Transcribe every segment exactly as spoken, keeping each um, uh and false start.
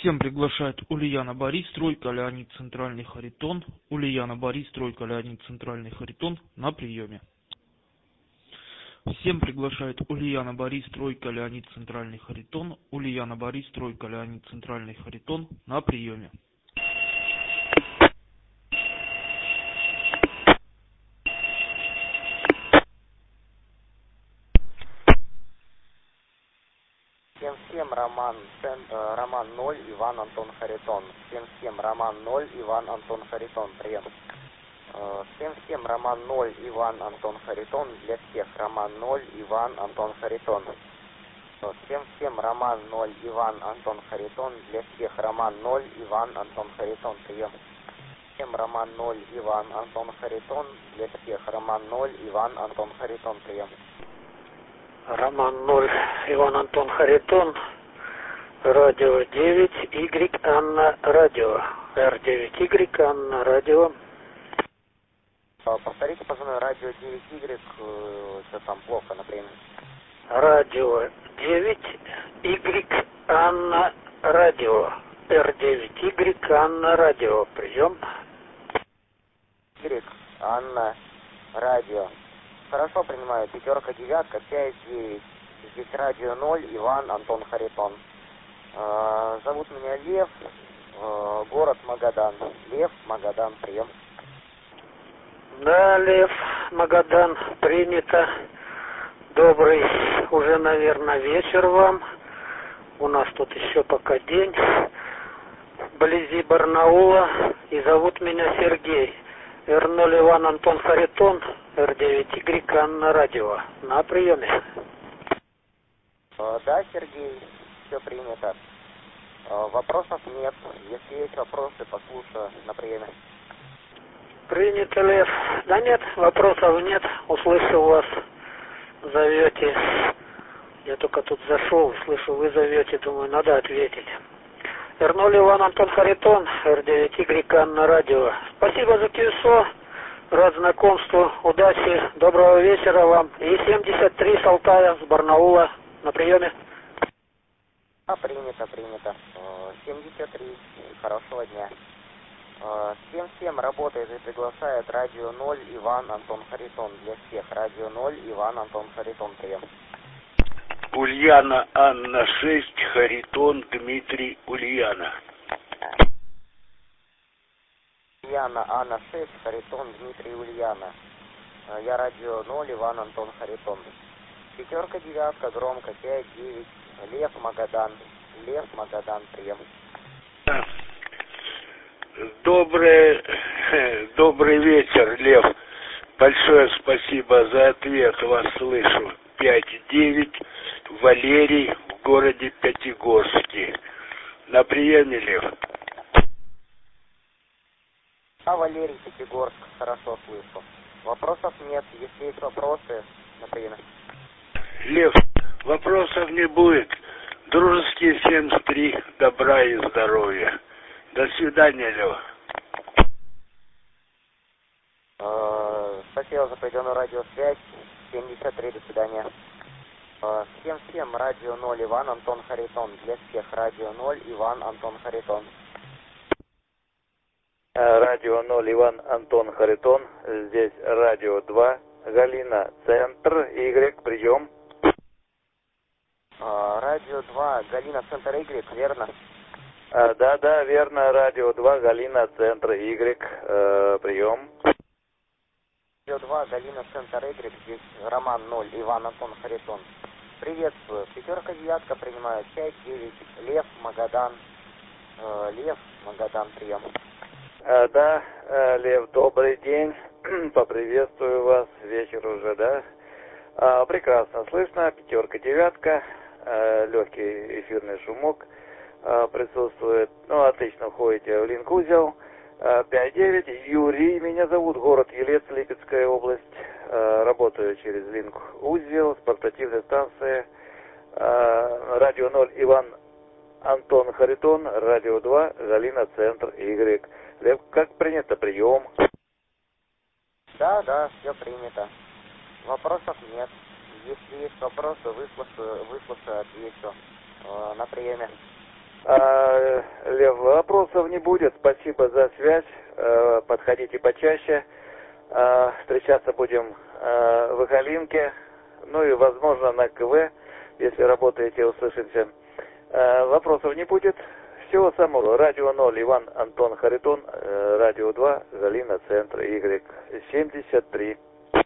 Всем приглашает Ульяна Борис, стройка Леонид Центральный Харитон. Ульяна Борис, стройка Леонид Центральный Харитон на приеме. Всем приглашает Ульяна Борис, стройка Леонид Центральный Харитон. Ульяна Борис, стройка Леонид Центральный Харитон на приеме. семь семь Роман, Роман ноль, Иван Антон Харитон. семь семь Роман ноль, Иван Антон Харитон, прием. семь семь Роман ноль, Иван Антон Харитон, для всех Роман ноль, Иван Антон Харитон. семь семь Роман ноль, Иван Антон Харитон, для всех Роман ноль, Иван Антон Харитон, прием. семь Роман ноль, Иван Антон Харитон, для всех Роман ноль, Иван Антон Харитон, прием. Роман ноль, Иван Антон Харитон, радио девять, Y, Анна, радио, Р девять, Y, Анна, радио. Повторите, пожалуйста, радио девять Y, что там плохо, например. Радио девять, Y, Анна, радио, Р девять, Y, Анна, радио, прием. Y, Анна, радио. Хорошо, принимаю. Пятерка, девятка, пять, девять. Здесь радио ноль, Иван Антон Харитон. Э, зовут меня Лев, э, город Магадан. Лев, Магадан, прием. Да, Лев, Магадан, принято. Добрый уже, наверное, вечер вам. У нас тут еще пока день. Вблизи Барнаула. И зовут меня Сергей. Р ноль Иван Антон Харитон, Р девять Y, Анна, радио. На приеме. Э, да, Сергей, все принято. Э, вопросов нет. Если есть вопросы, послушаю на приеме. Принято, Лев. Да нет, вопросов нет. Услышал вас. Зовете. Я только тут зашел, слышу, вы зовете. Думаю, надо ответить. Р ноль Иван Антон Харитон, Р девять Y, Анна, радио. Спасибо за КЮСО. Рад знакомству. Удачи. Доброго вечера вам. И семьдесят три с Алтая, с Барнаула. На приеме. А, принято, принято. семьдесят три. Хорошего дня. семь семь работает и приглашает радио ноль, Иван Антон Харитон. Для всех радио ноль, Иван Антон Харитон, прием. Ульяна Анна шесть, Харитон Дмитрий Ульяна. Ульяна Анна шесть, Харитон Дмитрий Ульяна. Я радио ноль, Иван Антон Харитон. Пятерка, девятка, громко, пять, девять. Лев, Магадан. Лев, Магадан, прием. Добрый, добрый вечер, Лев. Большое спасибо за ответ. Вас слышу. пять девять. Валерий в городе Пятигорске. На приеме, Лев. А, Валерий, Пятигорск, хорошо слышу. Вопросов нет. Если есть вопросы, на приеме. Лев, вопросов не будет. Дружеские семьдесят три. Добра и здоровья. До свидания, Лев. Э, спасибо за проведенную радиосвязь. семьдесят три, до свидания. семь семь радио ноль, Иван Антон Харитон. Для всех радио ноль, Иван Антон Харитон. Радио ноль, Иван Антон Харитон. Здесь радио два, Галина, центр, Y, прием. Э, радио два, Галина, центр, Y, верно? А, да, да, верно, радио два, Галина, центр, Y, э, прием. Радио два, Галина, центр, Y, здесь Роман ноль, Иван Антон Харитон. Приветствую. Пятерка, девятка принимаю. пять девять. Лев, Магадан. Э, Лев, Магадан, прием. А, да, э, Лев, добрый день. Поприветствую вас. Вечер уже, да? А, прекрасно слышно. Пятерка, девятка. Э, легкий эфирный шумок э, присутствует. Ну, отлично входите в линк-узел. пять девять. Юрий меня зовут. Город Елец, Липецкая область. Работаю через линк-узел с портативной станции. Радио ноль, Иван Антон Харитон. Радио два, Галина, центр, Y. Лев, как принято, прием? Да, да, все принято. Вопросов нет. Если есть вопросы, выслушаю, выслушаю, отвечу. Э, на приеме. А, Лев, вопросов не будет. Спасибо за связь. А, подходите почаще. А, встречаться будем а, в Ихалинке. Ну и, возможно, на КВ. Если работаете, услышимся. А, вопросов не будет. Всего самого. Радио ноль, Иван Антон Харитон. А, радио два, Галина, центр Y семьдесят три.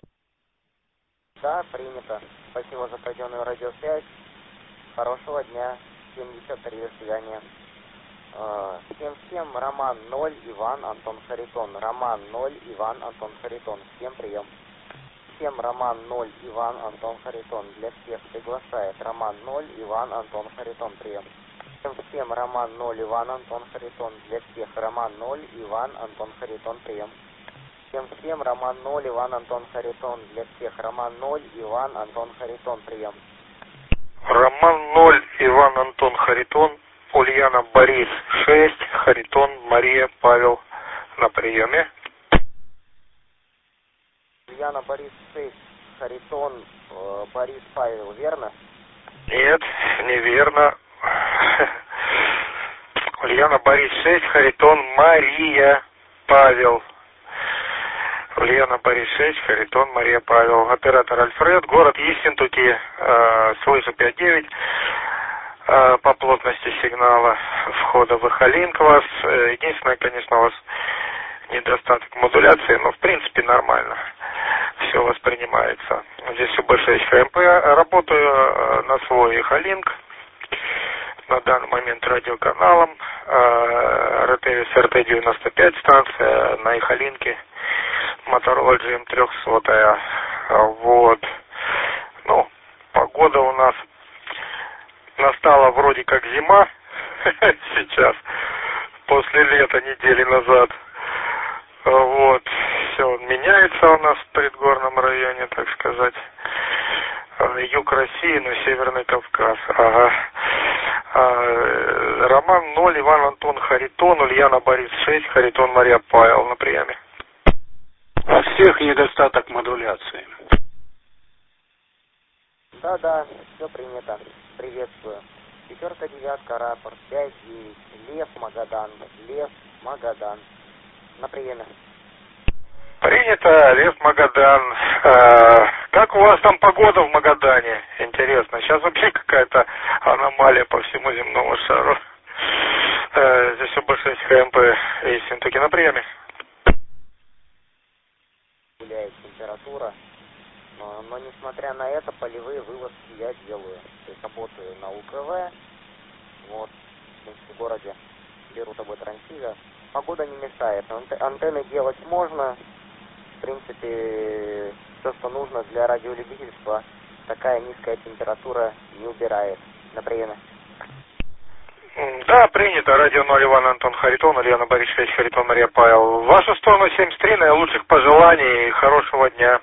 Да, принято. Спасибо за пройденную радиосвязь. Хорошего дня. семьдесят три, до свидания. семь семь, Роман ноль, Иван Антон Харитон. Роман ноль, Иван Антон Харитон. Всем прием. семь Роман ноль, Иван Антон Харитон. Для всех приглашает Роман ноль, Иван Антон Харитон. Прием. семь семь, Роман ноль, Иван Антон Харитон. Для всех Роман ноль, Иван Антон Харитон. Прием. семь семь, Роман ноль, Иван Антон Харитон. Для всех Роман ноль, Иван Антон Харитон. Прием. Роман ноль, Иван Антон Харитон, Ульяна Борис шесть, Харитон Мария Павел на приеме. Ульяна Борис шесть, Харитон э, Борис Павел, верно? Нет, неверно. Ульяна Борис шесть, Харитон Мария Павел. Ульяна Борис шесть, Харитон Мария Павел. Оператор Альфред, город Ессентуки, э, слышу пять девять. Э, по плотности сигнала входа в Ихалинк вас. Э, единственное, конечно, у вас недостаток модуляции, но в принципе нормально. Все воспринимается. Здесь все больше эйч эф эм пэ. Работаю э, на свой Ихалинк. На данный момент радиоканалом. Э, РТВС эр тэ девяносто пять станция на Ихалинке. Motorola джи эм триста. Вот. Ну, погода у нас настала вроде как зима сейчас, после лета недели назад. Вот. Все меняется у нас в предгорном районе, так сказать. Юг России, но Северный Кавказ. Ага. Роман ноль, Иван Антон Харитон, Ульяна Борис шесть, Харитон Мария Павел на приеме. У всех недостаток модуляции. Да, да, все принято. Приветствую. Пятерка, девятка, рапорт, пять, девять, Лев, Магадан, Лев, Магадан. На приеме. Принято, Лев, Магадан. А, как у вас там погода в Магадане? Интересно. Сейчас вообще какая-то аномалия по всему земному шару. А, здесь все больше эйч эф эм пэ и Ессентуки на приеме. Гуляет температура, но, но несмотря на это, полевые вылазки я делаю. То есть работаю на у ка вэ, вот, в городе, беру тобой трансивер. Погода не мешает, Ант- антенны делать можно, в принципе, все, что нужно для радиолюбительства, такая низкая температура не убирает. На приеме. Да, принято. Радио ноль, Иван Антон Харитон, Ульяна Борис шесть, Харитон Мария Павел. В вашу сторону семьдесят три, наилучших пожеланий и хорошего дня.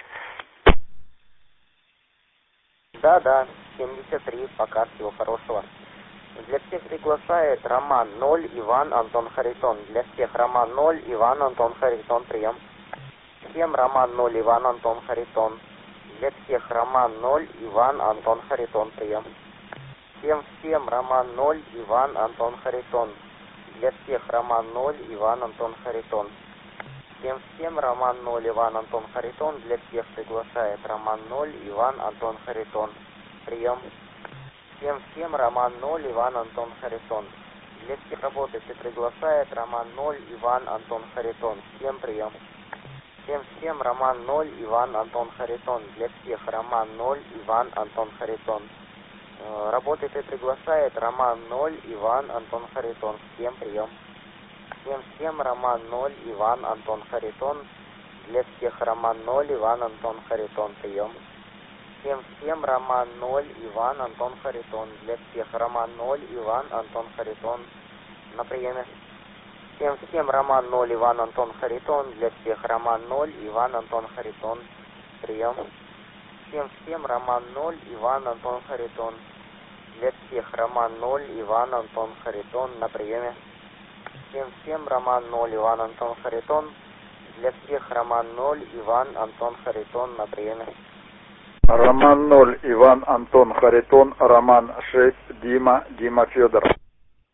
Да, да, семьдесят три, пока, всего хорошего. Для всех приглашает Роман ноль, Иван Антон Харитон. Для всех Роман ноль, Иван Антон Харитон, прием. Всем Роман ноль, Иван Антон Харитон. Для всех Роман ноль, Иван Антон Харитон, прием. Всем всем Роман ноль, Иван Антон Харитон. Для всех Роман ноль, Иван Антон Харитон. Всем всем Роман ноль, Иван Антон Харитон. Для всех приглашает Роман ноль, Иван Антон Харитон. Прием. Всем всем Роман ноль, Иван Антон Харитон. Для всех работает и приглашает Роман ноль, Иван Антон Харитон. Всем прием. Всем всем Роман ноль, Иван Антон Харитон. Для всех Роман ноль, Иван Антон Харитон. Работает и приглашает Роман ноль, Иван Антон Харитон. Всем прием. Всем всем Роман ноль, Иван Антон Харитон. Для всех Роман ноль, Иван Антон Харитон. Прием. Всем всем Роман ноль, Иван Антон Харитон. Для всех Роман ноль, Иван Антон Харитон. На приеме. Всем всем Роман ноль, Иван Антон Харитон. Для всех Роман ноль, Иван Антон Харитон. Прием. Всем всем Роман ноль, Иван Антон Харитон. Для всех Роман ноль, Иван Антон Харитон. На приеме. Всем всем Роман ноль, Иван Антон Харитон. Для всех Роман ноль, Иван Антон Харитон. На приеме. Роман ноль, Иван Антон Харитон, Роман шесть, Дима, Дима Федор.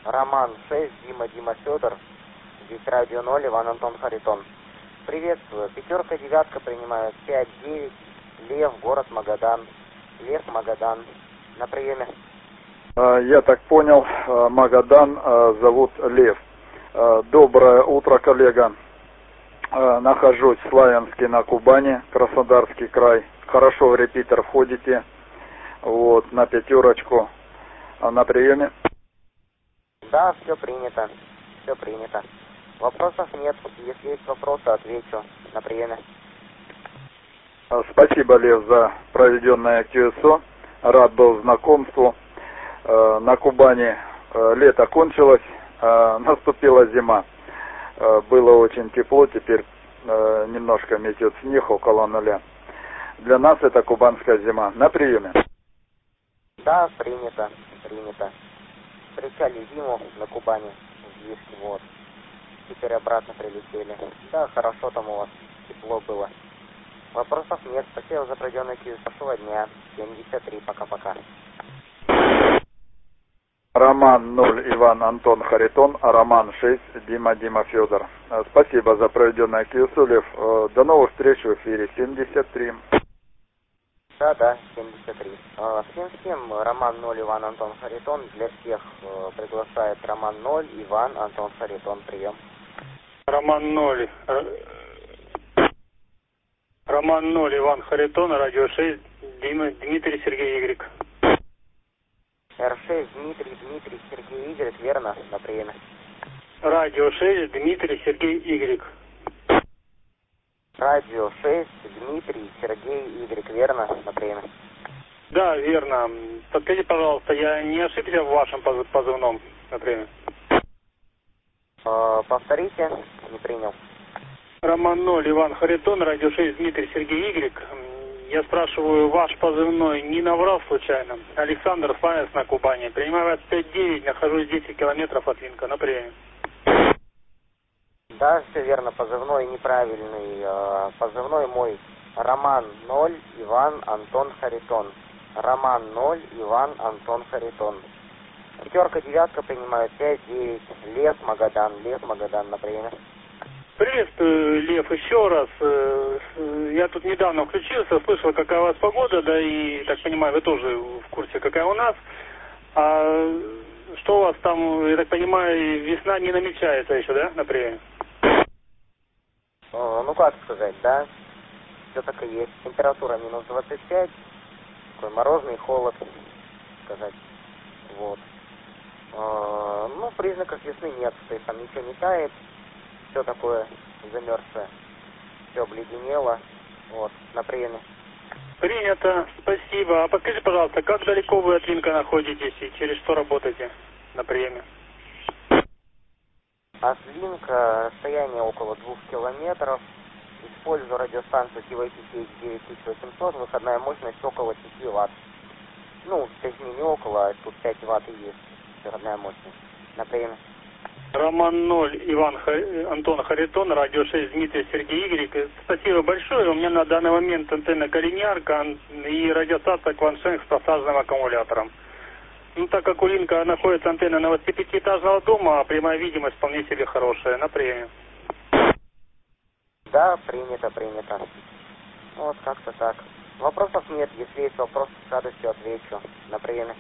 Роман шесть, Дима, Дима, Федор. Здесь радио ноль, Иван, Антон, Харитон. Приветствую. Пятерка, девятка принимают. пять, девять. Лев, город Магадан. Лев, Магадан. На приеме. Я так понял, Магадан зовут Лев. Доброе утро, коллега. Нахожусь в Славянске на Кубани, Краснодарский край. Хорошо в репитер входите. Вот, на пятерочку. На приеме. Да, все принято. Все принято. Вопросов нет. Если есть вопросы, отвечу. На приеме. Спасибо, Лев, за проведенное кью эс о. Рад был знакомству. На Кубани лето кончилось, наступила зима. Было очень тепло, теперь немножко метет снег, около нуля. Для нас это кубанская зима. На приеме. Да, принято, принято. Встречали зиму на Кубани, здесь, вот. Теперь обратно прилетели. Да, хорошо там у вас, тепло было. Вопросов нет. Спасибо за проведенный кью эс о. Хорошего дня. семьдесят три. Пока-пока. Роман ноль, Иван, Антон, Харитон, а Роман шесть, Дима, Дима, Федор. Спасибо за проведенное кью эс о, Лев. До новых встреч в эфире. семьдесят три. Да, да, семьдесят три. Всем-всем, Роман ноль, Иван, Антон, Харитон. Для всех приглашает Роман ноль, Иван, Антон, Харитон. Прием. Роман ноль. Роман ноль, Иван, Харитон, радио шесть, Дима, Дмитрий, Сергей, Игорек. эр шесть, Дмитрий, Дмитрий, Сергей, Игорек, верно, на приеме. Радио шесть, Дмитрий, Сергей, Игорек. Радио шесть, Дмитрий, Сергей, Игорек, верно, на приеме. Да, верно. Подскажите, пожалуйста, я не ошибся в вашем позывном на приеме? Э, повторите, не принял. Роман ноль, Иван, Харитон, радио шесть, Дмитрий, Сергей, Игорек. Я спрашиваю, ваш позывной не наврал случайно? Александр, Славянск на Кубани. Принимаю вас пять девять, нахожусь десять километров от Винка, на приеме. Да, все верно, позывной неправильный. Э, позывной мой Роман ноль, Иван, Антон, Харитон. Роман ноль, Иван, Антон, Харитон. Пятерка, девятка принимают пять девять. Лев, Магадан. Лев, Магадан на приеме. Приветствую, Лев, еще раз. Я тут недавно включился, слышал, какая у вас погода, да и, так понимаю, вы тоже в курсе, какая у нас. А что у вас там, я так понимаю, весна не намечается еще, да, на приеме? О, ну как сказать, да, все так и есть. Температура минус двадцать пять, такой морозный холод, сказать, вот. Э, ну, признаков весны нет, то есть там ничего не тает. Все такое замерзшее, все обледенело, вот, на приеме. Принято, спасибо. А подскажите, пожалуйста, как далеко вы от Винка находитесь и через что работаете на приеме? От Винка расстояние около двух километров. Использую радиостанцию ти вай ти си эйч девять тысяч восемьсот, выходная мощность около пяти ватт. Ну, точнее не около, а тут пять ватт и есть выходная мощность. На приеме. Роман ноль, Иван, Антон, Харитон, радио шесть, Дмитрий, Сергей, Игорек. Спасибо большое. У меня на данный момент антенна Калинярка и радиостанция Кваншенг с посаженным аккумулятором. Ну, так как у Линка находится антенна на пятиэтажного дома, прямая видимость вполне себе хорошая. На приеме. Да, принято, принято. Вот как-то так. Вопросов нет. Если есть вопросы, с радостью отвечу. На приеме.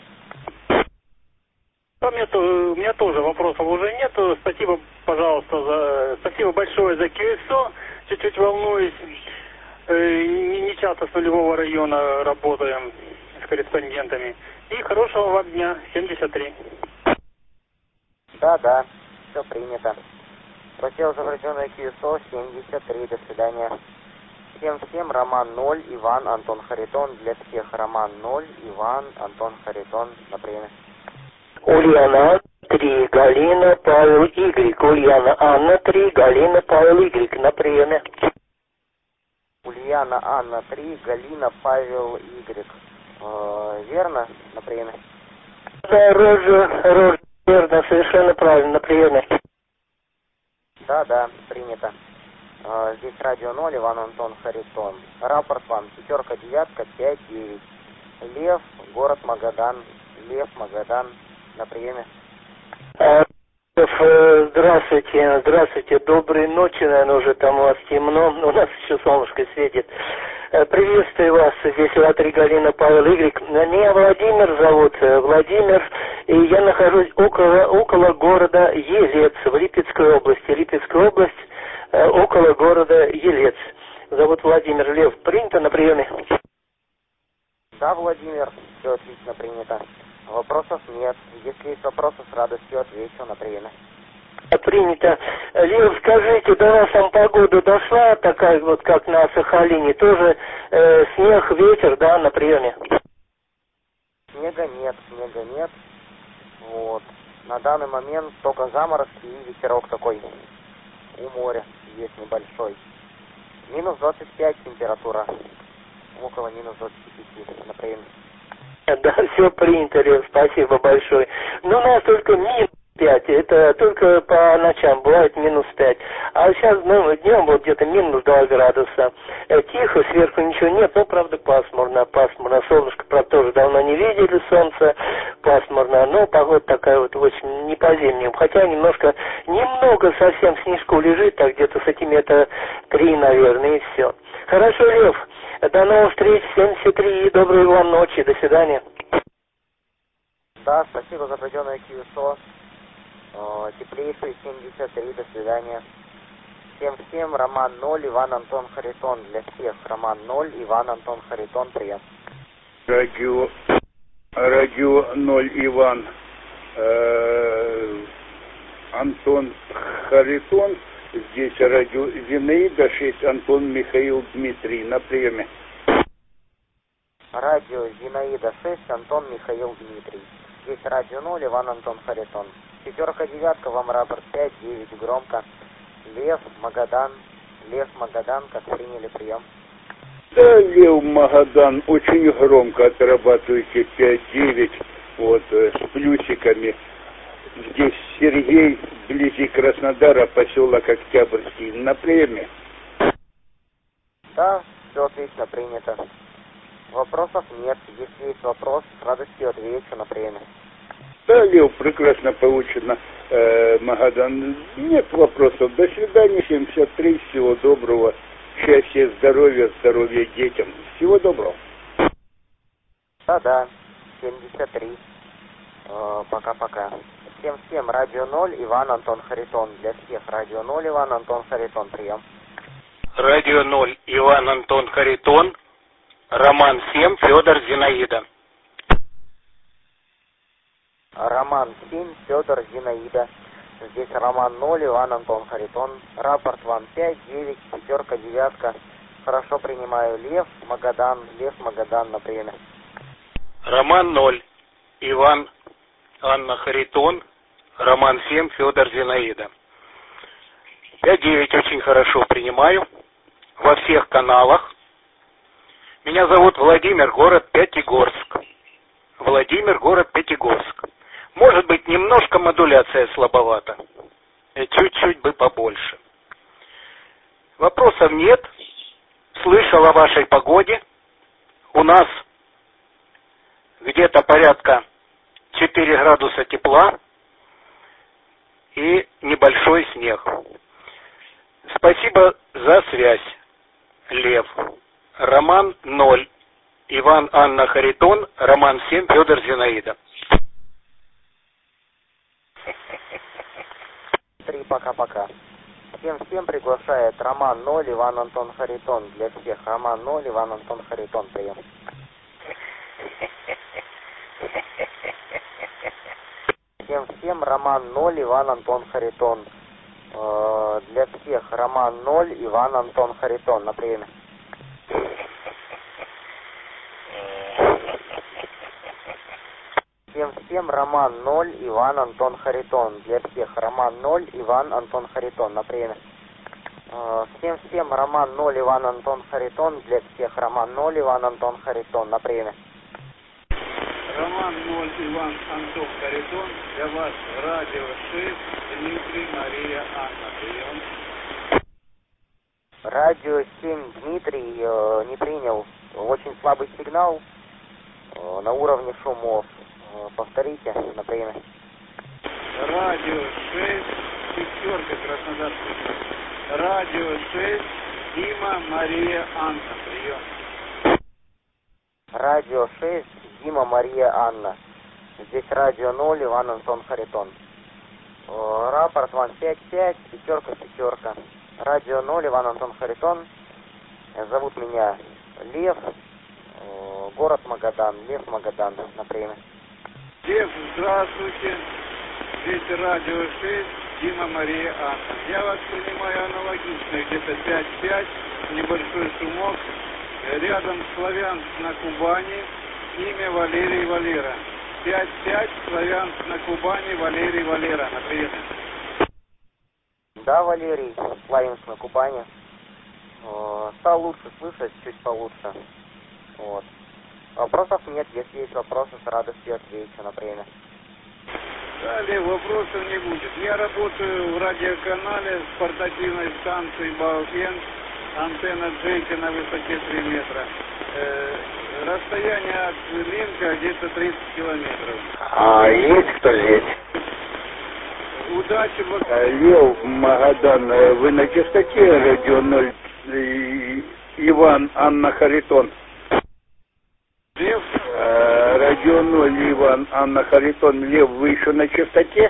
У меня, у меня тоже вопросов уже нет. Спасибо, пожалуйста, за спасибо большое за кью эс о. Чуть-чуть волнуюсь. Не, не часто с нулевого района работаем с корреспондентами. И хорошего вам дня. семьдесят три. Да, да, все принято. Спасибо за проведенное кью эс о. семьдесят три. До свидания. Всем-всем, Роман ноль, Иван, Антон, Харитон. Для всех Роман ноль, Иван, Антон, Харитон. На приеме. Ульяна три, Галина, Павел, Игорек. Ульяна Анна три, Галина, Павел, Игорек. На приеме. Ульяна Анна три, Галина, Павел, Игорек. Э, верно? На приеме. Да, Рожа, Рожа, верно, совершенно правильно, на приеме. Да, да, принято. Э, здесь радио ноль, Иван, Антон, Харитон. Рапорт вам. Пятерка, девятка, пять девять. Лев, город Магадан. Лев, Магадан. На приеме. Здравствуйте, здравствуйте, доброй ночи, наверное, уже там у вас темно, но у нас еще солнышко светит. Приветствую вас, здесь Латри Галина, Павел Игорь. Меня Владимир зовут, Владимир, и я нахожусь около, около города Елец, в Липецкой области. Липецкая область, около города Елец. Зовут Владимир. Лев, принято на приеме? Да, Владимир, все отлично принято. Вопросов нет. Если есть вопросы, с радостью отвечу на приеме. Принято. Лев, скажите, до нас там погода дошла, такая вот, как на Сахалине, тоже э, снег, ветер, да, на приеме? Снега нет, снега нет. Вот. На данный момент только заморозки и ветерок такой у моря есть небольшой. Минус двадцать пять температура. Около минус двадцати пяти на приеме. Да, все принято, Лев, спасибо большое. Но у нас только минус пять, это только по ночам бывает минус пять. А сейчас, ну, днем вот где-то минус два градуса. Тихо, сверху ничего нет, но, правда, пасмурно, пасмурно. Солнышко, правда, тоже давно не видели, солнце пасмурно, но погода такая вот очень не по зимнему. Хотя немножко, немного совсем снежку лежит, так где-то сантиметра три, наверное, и все. Хорошо, Лев. До новых встреч, семьдесят три, и доброй вам ночи, до свидания. Да, спасибо за проведенное КЮСО. Теплейший семьдесят три, до свидания. Всем всем, Роман ноль, Иван Антон Харитон. Для всех Роман ноль, Иван Антон Харитон, прием. Радио, радио ноль, Иван, э, Антон Харитон. Здесь радио Зинаида шесть, Антон Михаил Дмитрий, на приеме. Радио Зинаида шесть, Антон Михаил Дмитрий. Здесь радио ноль, Иван Антон Харитон. Пятерка, девятка, вам рапорт пять, девять, громко. Лев, Магадан, Лев, Магадан, как приняли прием. Да, Лев, Магадан, очень громко отрабатываете пять девять, вот, с плюсиками. Здесь Сергей, вблизи Краснодара, поселок Октябрьский, на приеме. Да, все отлично принято. Вопросов нет. Если есть вопрос, с радостью отвечу на приеме. Да, Лев, прекрасно получено, э, Магадан. Нет вопросов. До свидания, семьдесят три, всего доброго. Счастья, здоровья, здоровья детям. Всего доброго. Да-да, семьдесят три. Э, пока-пока. Всем-всем, радио ноль, Иван Антон Харитон. Для всех радио ноль, Иван Антон Харитон, прием. Радио ноль, Иван Антон Харитон. Роман семь, Федор Зинаида. Роман семь, Федор Зинаида. Здесь Роман ноль, Иван Антон Харитон. Рапорт вам пять, девять, пятерка, девятка. Хорошо принимаю. Лев, Магадан, Лев, Магадан на приеме. Роман ноль, Иван, Анна Харитон. Роман семь, Федор Зинаида. пять девять очень хорошо принимаю. Во всех каналах. Меня зовут Владимир, город Пятигорск. Владимир, город Пятигорск. Может быть, немножко модуляция слабовата. Чуть-чуть бы побольше. Вопросов нет. Слышал о вашей погоде. У нас где-то порядка четыре градуса тепла и небольшой снег. Спасибо за связь, Лев. Роман ноль, Иван Анна Харитон, Роман семь, Федор Зинаида. Три, пока-пока. Всем-всем приглашает Роман ноль, Иван Антон Харитон. Для всех Роман ноль, Иван Антон Харитон, прием. Всем-всем, Роман ноль, Иван Антон Харитон. Э, для всех Роман ноль, Иван Антон Харитон, на приеме. Всем-всем, Роман ноль, Иван Антон Харитон. Для всех Роман ноль, Иван Антон Харитон, на приеме. Э, всем-всем, Роман ноль, Иван Антон Харитон. Для всех Роман ноль, Иван Антон Харитон, на приеме. Роман ноль, Иван Антон Харитон. Для вас радио шесть, Дмитрий, Мария, Анна, прием. Радио семь, Дмитрий, э, не принял. Очень слабый сигнал э, на уровне шумов. Э, повторите на приеме. Радио Радио шесть, пятерка, Краснодарский край. Радио шесть, Дима, Мария, Анна. Прием. Радио шесть, Дима, Мария, Анна. Здесь радио ноль, Иван, Антон, Харитон. Э, Рапорт вам пять пять, пятерка, пятерка. Радио ноль, Иван, Антон, Харитон. Зовут меня Лев. Э, Город Магадан. Лев, Магадан. На приеме. Лев, здравствуйте. Здесь радио шесть, Дима, Мария, Анна. Я вас принимаю аналогично, где-то пять пять, небольшой шумок. Рядом Славянск на Кубани, имя Валерий Валера. пять пять, Славянск на Кубани, Валерий Валера. На приеме. Да, Валерий, Славянск на Кубани. Э, Стал лучше слышать, чуть получше. Вот. Вопросов нет, если есть вопросы, с радостью отвечу на время. Далее вопросов не будет. Я работаю в радиоканале с портативной станцией Балкен, антенна Джейка на высоте три метра. Э, расстояние от линка где-то тридцать километров. А есть кто здесь? Удачи, вот. Лев, Магадан, вы на частоте радио ноль, и- Иван, Анна, Харитон. Лев? Э, Радио ноль, Иван, Анна, Харитон. Лев, вы еще на частоте?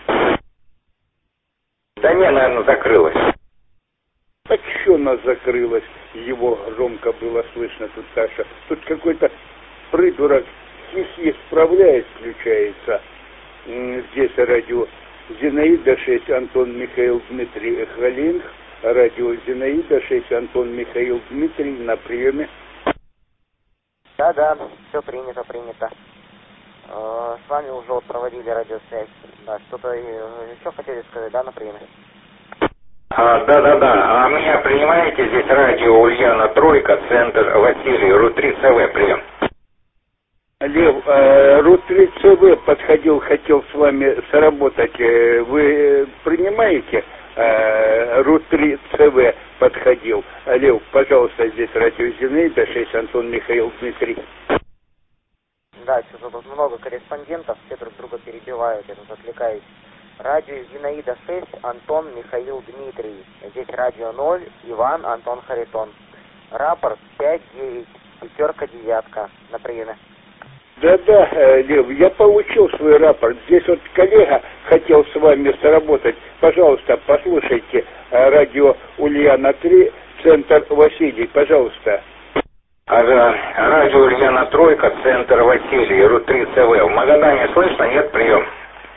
Да не, наверное, закрылась. Так что она закрылась? Его громко было слышно тут, Саша. Тут какой-то придурок хихи справляет, включается. М, Здесь радио Зинаида шесть, Антон, Михаил, Дмитрий, Халинг. Радио Зинаида шесть, Антон, Михаил, Дмитрий. На приеме. Да-да, все принято, принято. Э, С вами уже вот проводили радиосвязь. Да, что-то э, еще хотели сказать, да, на приеме? А, да-да-да, а меня принимаете здесь радио Ульяна Тройка, центр Василий, Ру три ЦВ, прием. Лев, э, Ру три ЦВ подходил, хотел с вами сработать. Э, Вы принимаете? Э, Ру три ЦВ подходил. Лев, пожалуйста, здесь радио Зинаида шесть, Антон, Михаил, Дмитрий. Да, что-то тут много корреспондентов, все друг друга перебивают, я тут отвлекаюсь. Радио Зинаида шесть, Антон, Михаил, Дмитрий. Здесь радио ноль, Иван, Антон, Харитон. Рапорт пять девять, пятерка, девятка. На приеме. Да-да, э, Лев, я получил свой рапорт. Здесь вот коллега хотел с вами сработать. Пожалуйста, послушайте э, радио Ульяна три, центр Василий, пожалуйста. Ага, радио Ульяна Тройка, центр Василий, Ру три ЦВ. В Магадане слышно? Нет, прием.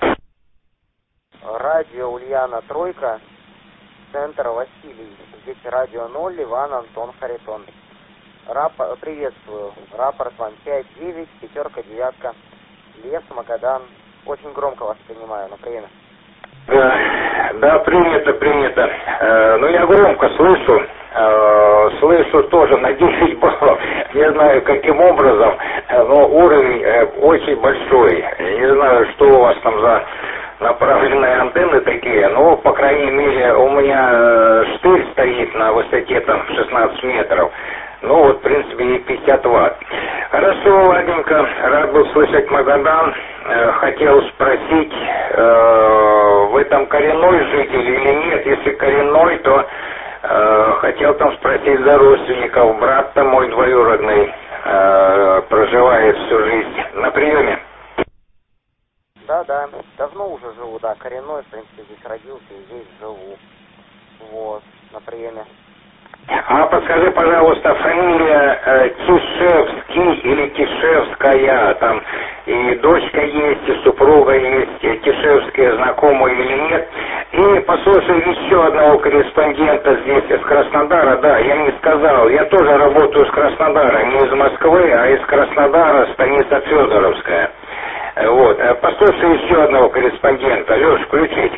Радио Ульяна Тройка, центр Василий. Здесь радио ноль, Иван, Антон, Харитон. Рапор... Приветствую. Рапорт вам пять девять, пятерка, девятка. Лес, Магадан. Очень громко вас принимаю на приеме. Да, да, принято, принято. Э, ну, я громко слышу. Э, слышу тоже на десять баллов. Не знаю, каким образом, но уровень э, очень большой. Не знаю, что у вас там за направленные антенны такие. Ну, по крайней мере, у меня э, штырь стоит на высоте там шестнадцать метров. Ну, вот, в принципе, и пятьдесят ватт. Хорошо, ладненько. Рад был слышать Магадан. Э, хотел спросить, э, вы там коренной житель или нет? Если коренной, то э, хотел там спросить за родственников. Брат-то мой двоюродный э, проживает всю жизнь. На приеме. Да, да. Давно уже живу, да. Коренной, в принципе, здесь родился и здесь живу. Вот. На приеме. А подскажи, пожалуйста, фамилия э, Тишевский или Тишевская, там и дочка есть, и супруга есть, и Тишевские знакомые или нет. И послушай еще одного корреспондента здесь из Краснодара, да, я не сказал, я тоже работаю с Краснодара, не из Москвы, а из Краснодара, станица Федоровская. Вот, послушай еще одного корреспондента, Леш, включить.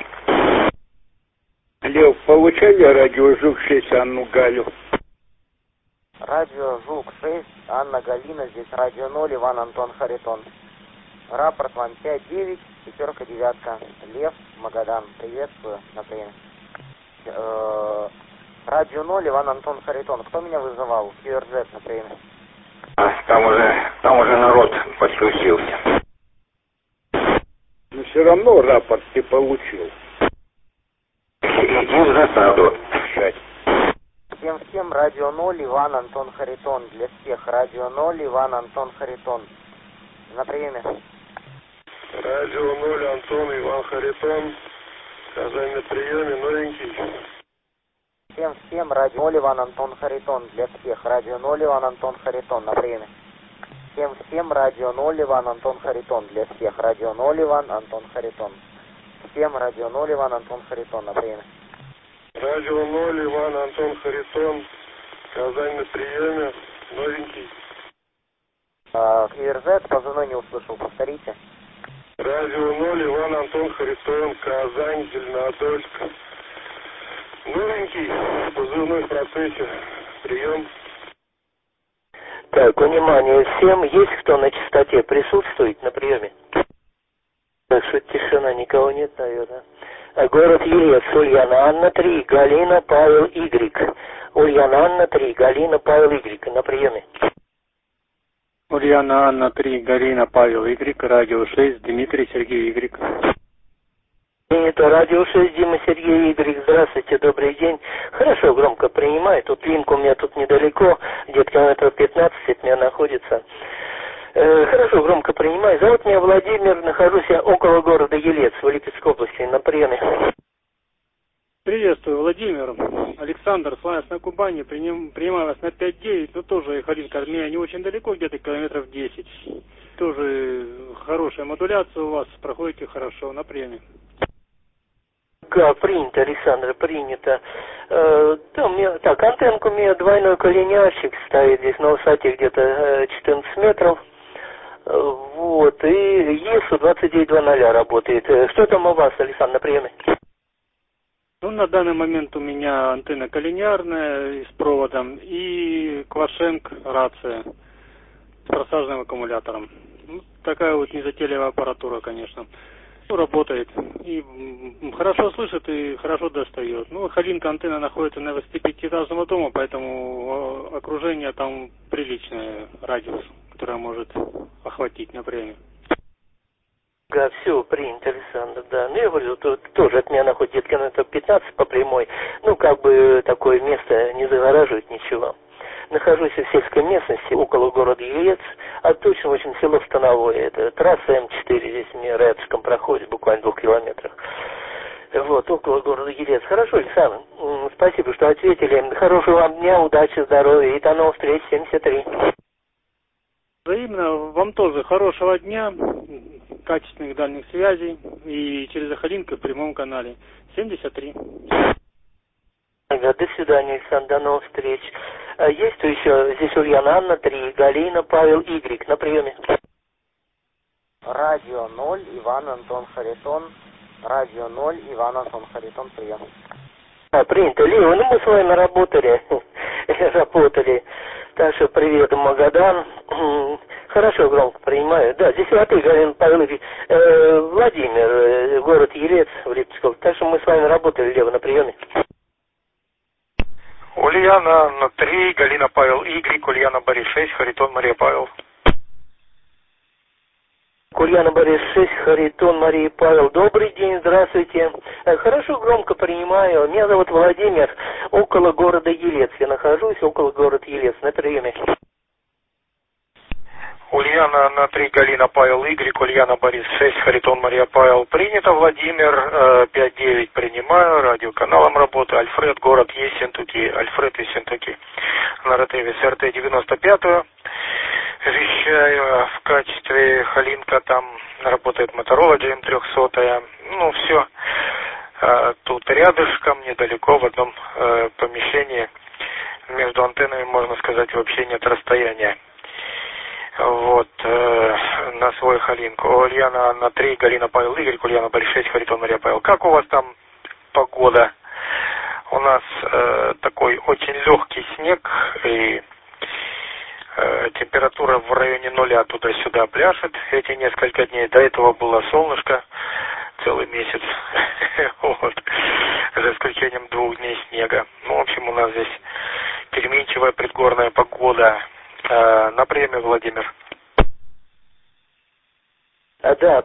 Лев, получали радио Жук шесть, Анну Галю? Радио Жук шесть, Анна Галина, здесь радио ноль, Иван, Антон, Харитон. Рапорт вам пять девять, пятерка, девятка. Лев, Магадан, приветствую, на приеме. Э-э- радио ноль, Иван, Антон, Харитон. Кто меня вызывал? Кью эр зет, на приеме. А, там уже, там уже народ подключился. Ну все равно рапорт ты получил. Иди в засаду. Всем-всем, радио ноль, Иван Антон Харитон. Для всех радио ноль, Иван Антон Харитон. На приеме. Радио ноль, Антон, Иван Харитон. Казань на приеме, новенький. Всем-всем, радио ноль, Иван Антон Харитон. Для всех радио ноль, Иван Антон Харитон. На приеме. Всем-всем, радио ноль, Иван Антон Харитон. Для всех радио ноль, Иван Антон Харитон. Всем радио ноль, Иван Антон Харитон. На приеме. Радио ноль, Иван Антон Харитон. Казань на приеме, новенький. А, КВРЗ, позывной не услышал, повторите. Радио ноль, Иван Антон Харитон, Казань, Зеленодольск. Новенький, позывной в процессе, прием. Так, внимание всем, есть кто на частоте присутствует на приеме? Так что тишина, никого нет, наверное. Город Елец, Ульяна Анна три, Галина Павел Y. Ульяна Анна три, Галина Павел Y, на приеме. Ульяна Анна три, Галина Павел Y, радио шесть, Дмитрий Сергей Y. Это радио шесть, Дима Сергей Y. Здравствуйте, добрый день. Хорошо, громко принимаю. Тут линк у меня тут недалеко, где-то километров пятнадцать от меня находится. Э, хорошо, громко принимаю. Зовут меня Владимир, нахожусь я около города Елец в Липецкой области, на приеме. Приветствую, Владимир. Александр, с вами на Кубани, приним, принимаю вас на пять девять, но тоже Халинка от меня не очень далеко, где-то километров десять. Тоже хорошая модуляция у вас, проходите хорошо, на приеме. Да, принято, Александр, принято. Э, да, у меня, так, антенку у меня двойной коленящик стоит здесь на высоте где-то э, четырнадцать метров. Э, вот, и ЕСУ двадцать девять двадцать работает. Э, что там у вас, Александр, на приеме? Ну, на данный момент у меня антенна коллинеарная с проводом и Квашенк рация с просаженным аккумулятором. Ну, такая вот незатейливая аппаратура, конечно. Ну, работает. И хорошо слышит и хорошо достает. Ну, Халинка антенна находится на двадцатипятиэтажном доме, поэтому окружение там приличное, радиус, который может охватить на приеме. Да, все, принято, Александр, да. Ну, я говорю, тут тоже от меня находится километров пятнадцать по прямой. Ну, как бы такое место не загораживает ничего. Нахожусь в сельской местности, около города Елец, а точно очень село Становое. Это трасса М четыре, здесь мне рядышком проходит, буквально в двух километрах. Вот, около города Елец. Хорошо, Александр, спасибо, что ответили. Хорошего вам дня, удачи, здоровья и до новых встреч, семьдесят три. Взаимно, вам тоже хорошего дня, качественных дальних связей и через Халинку в прямом канале. семьдесят три. Ага, до свидания, Александр, до новых встреч. А есть кто еще? Здесь Ульяна Анна три, Галина Павел Y, на приеме. Радио ноль, Иван Антон Харитон. Радио ноль, Иван Антон Харитон, прием. А, принято. Лео, ну мы с вами работали. Работали. Так что привет, Магадан. Хорошо, громко принимаю. Да, здесь Латвия, Галина Павел Y. Э, Владимир, э, город Елец в Липецком. Так что мы с вами работали, Лео, на приеме. Ульяна на три, Галина Павел Y, Ульяна Борис шесть, Харитон Мария Павел. Ульяна Борис шесть, Харитон Мария Павел. Добрый день, здравствуйте. Хорошо, громко принимаю. Меня зовут Владимир, около города Елец. Я нахожусь около города Елец, на приеме. Ульяна на три, Галина Павел Y, Ульяна Борис шесть, Харитон Мария Павел. Принято, Владимир, пять девять принимаю, радиоканалом работаю, Альфред, город Ессентуки, Альфред Ессентуки. На РТВ с РТ девяносто пятую. Вещаю в качестве Халинка, там работает Моторола джи эм триста. Ну, все тут рядышком, недалеко, в одном э, помещении. Между антеннами, можно сказать, вообще нет расстояния. Вот, э, на свой Халинку. Ульяна на три, Галина Павел Y, Ульяна Борис шесть, Харитон Мария Павел. Как у вас там погода? У нас э, такой очень легкий снег, и э, температура в районе нуля туда-сюда пляшет эти несколько дней. До этого было солнышко целый месяц, вот, за исключением двух дней снега. Ну, в общем, у нас здесь переменчивая предгорная погода. На приеме, Владимир. А, да, принято.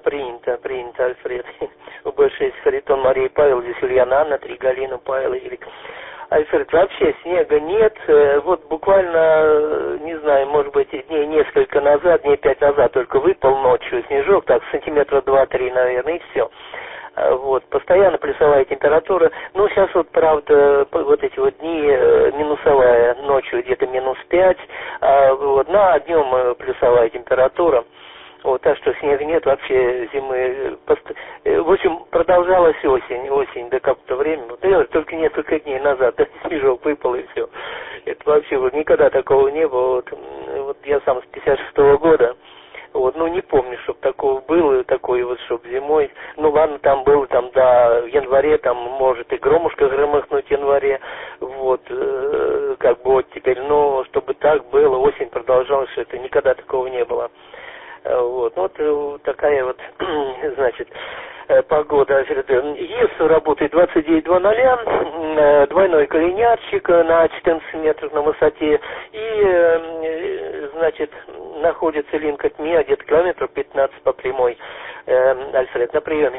принято, принято, Альфред. У шесть Харитон, Мария и Павел, здесь Ульяна, Анна, три, Галина, Павел, Игорь. Альфред, вообще снега нет. Вот буквально, не знаю, может быть, дней несколько назад, дней пять назад только выпал ночью снежок, так, сантиметра два-три, наверное, и все. Вот, постоянно плюсовая температура. Ну, сейчас вот, правда, вот эти вот дни минусовая, ночью где-то минус пять, а вот, на днем плюсовая температура. Вот, так что снега нет вообще зимы. В общем, продолжалась осень, осень до какого-то времени. Вот, только несколько дней назад снежок выпал и все. Это вообще вот никогда такого не было. Вот, вот я сам с пятьдесят шестого года. Вот, ну не помню, чтобы такого было, такой вот, чтобы зимой. Ну ладно, там было, там, да, в январе, там, может, и громушка громыхнуть в январе. Вот, э, как бы вот теперь, но чтобы так было, осень продолжалась, это никогда такого не было. Вот, ну, вот такая вот, значит, погода. ЕС работает двадцать девять два ноль, двойной коллинярчик на четырнадцать метров на высоте. И, значит, находится линк от меня где-то километров пятнадцать по прямой. Альфред, на приеме.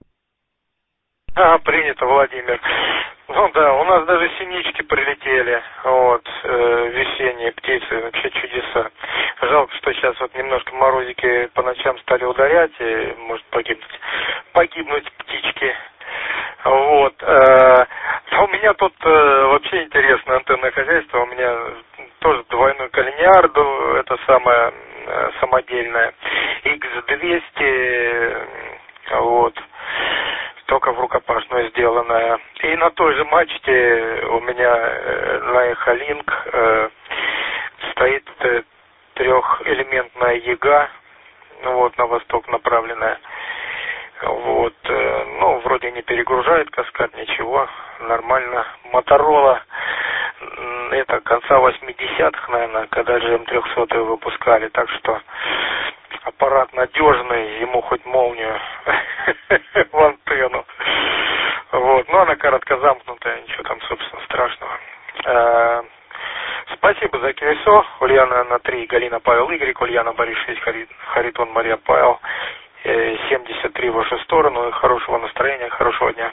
А, принято, Владимир. Ну да, у нас даже синички прилетели, вот, э, весенние птицы, вообще чудеса. Жалко, что сейчас вот немножко морозики по ночам стали ударять, и может погибнуть, погибнуть птички. Вот. Э, у меня тут э, вообще интересное антенное хозяйство, у меня тоже двойной коллиньяр, это самое э, самодельное, икс двести, вот. Только в рукопашную сделанная. И на той же мачте у меня э, на Эхолинк э, стоит э, трехэлементная яга, вот, на восток направленная. Вот, э, ну, вроде не перегружает каскад, ничего, нормально. Моторола, это конца восьмидесятых, наверное, когда джи эм триста выпускали, так что аппарат надежный, ему хоть молнию в антенну. Вот, но она коротко замкнутая, ничего там, собственно, страшного. Спасибо за КСО. Ульяна на три, Галина, Павел, Игорь, Ульяна, Борис шесть, Харитон, Мария, Павел, семьдесят три в вашу сторону. И хорошего настроения, хорошего дня.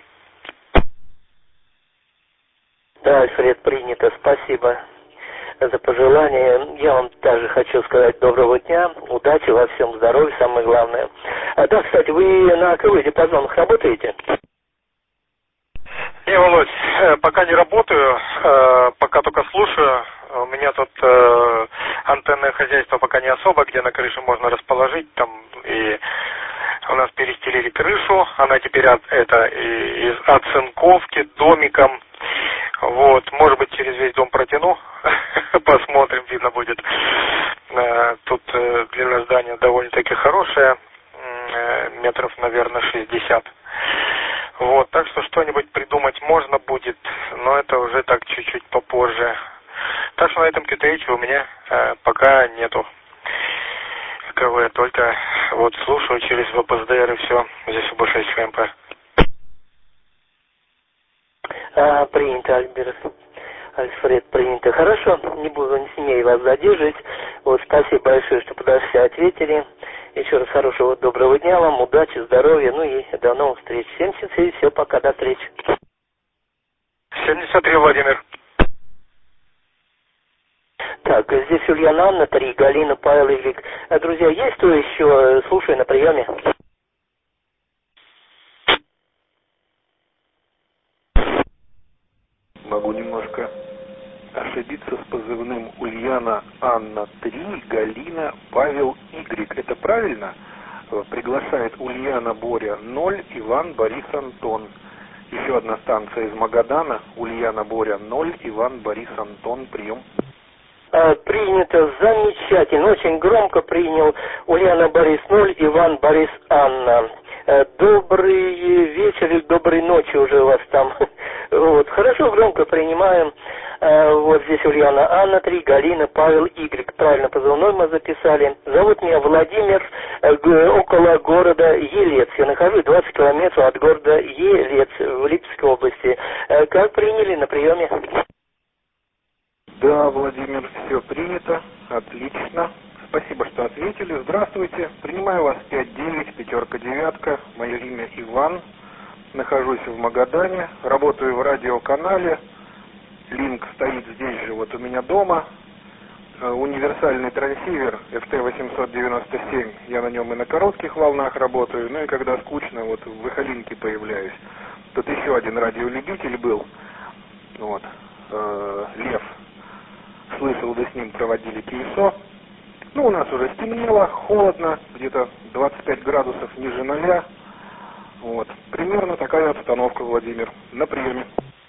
Да, Альфред, принято. Спасибо за пожелания. Я вам также хочу сказать доброго дня, удачи во всем, здоровья, самое главное. А, да, кстати, вы на КВ диапазонах работаете? Не, Володь, пока не работаю, пока только слушаю. У меня тут антенное хозяйство пока не особо, где на крыше можно расположить, там, и у нас перестелили крышу, она теперь от, это из оцинковки домиком. Вот, может быть, через весь дом протяну, посмотрим, видно будет. Тут длина здания довольно-таки хорошая, метров, наверное, шестьдесят. Вот, так что что-нибудь придумать можно будет, но это уже так чуть-чуть попозже. Так что на этом ка тэ эйч у меня пока нету КВ, только вот слушаю через вэ пэ эс дэ эр и все, здесь у шесть эф эм пэ. А, принято, Альберт. Альфред, принято. Хорошо, не буду, не смею вас задерживать. Вот, спасибо большое, что подошли, ответили. Еще раз хорошего, доброго дня вам, удачи, здоровья, ну и до новых встреч. семьдесят три, все, пока, до встречи. семьдесят три, Владимир. Так, здесь Ульяна, Анна, три, Галина, Павел, Игорь. Друзья, есть кто еще? Слушаю на приеме. Могу немножко ошибиться с позывным Ульяна, Анна, три, Галина, Павел, Игорь. Это правильно? Приглашает Ульяна, Боря, ноль, Иван, Борис, Антон. Еще одна станция из Магадана. Ульяна, Боря, ноль, Иван, Борис, Антон. Прием. А, принято, замечательно, очень громко принял. Ульяна, Борис, ноль, Иван, Борис, Анна. Добрый вечер или доброй ночи уже у вас там. Вот, хорошо, громко принимаем. Вот здесь Ульяна, Анна, три, Галина, Павел, Игорь. Правильно позывной мы записали. Зовут меня Владимир, около города Елец. Я нахожусь двадцать километров от города Елец в Липецкой области. Как приняли на приеме? Да, Владимир, все принято. Отлично. спасибо, что ответили. Здравствуйте. Принимаю вас пять девять, пятерка, девятка. Мое имя Иван. Нахожусь в Магадане. Работаю в радиоканале. Линк стоит здесь же, вот у меня дома. Универсальный трансивер эф тэ восемьсот девяносто семь. Я на нем и на коротких волнах работаю. Ну и когда скучно, вот в Выхолинке появляюсь. Тут еще один радиолюбитель был. Вот. Э, Лев. Слышал, вы с ним проводили КИСО. Ну, у нас уже стемнело, холодно, где-то двадцать пять градусов ниже нуля. Вот. Примерно такая обстановка, Владимир. На приеме.